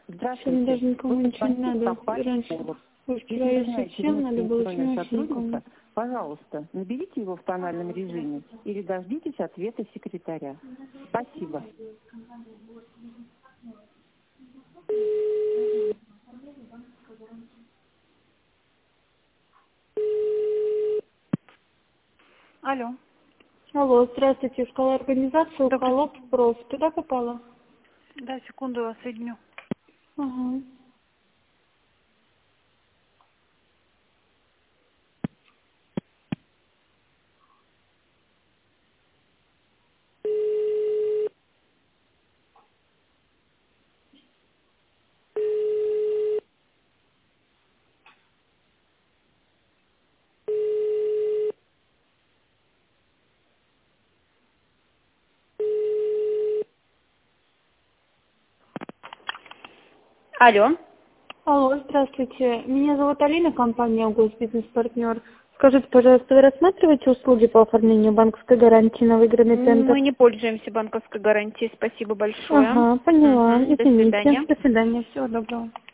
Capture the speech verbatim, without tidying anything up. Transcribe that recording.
Сегодня даже никому ничего не надо. Раньше, вчера если всем надо было, сегодня вообще никому. Пожалуйста, наберите его в тональном режиме или дождитесь ответа секретаря. Спасибо. Алло. Алло, здравствуйте, школа организации, Уколоп, проф. Туда попала? Да, секунду, вас соединю. Ага. Алло. Алло, здравствуйте. Меня зовут Алина, компания Госбизнес-партнер. Скажите, пожалуйста, вы рассматриваете услуги по оформлению банковской гарантии на выигранный центр? Мы не пользуемся банковской гарантией. Спасибо большое. Ага, поняла. Угу. До Извините. свидания. До свидания. Всего доброго.